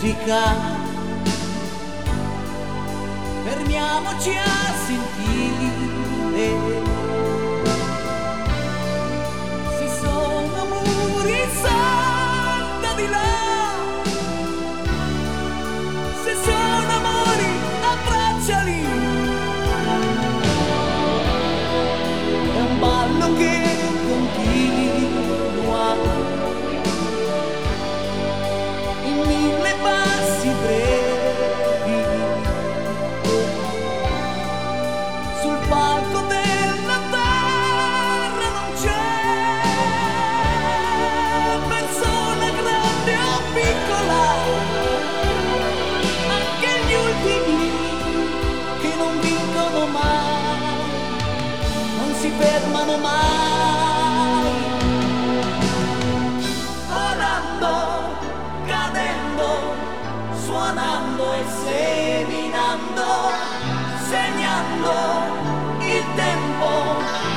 musica, fermiamoci a sentire se sono muri salta di là, se sono amori abbracciali, è un ballo che continua in mille passi brevi sul palco della terra. Non c'è persona grande o piccola, anche gli ultimi che non vincono mai, non si fermano mai, volando, cadendo, suonando e seminando, segnando il tempo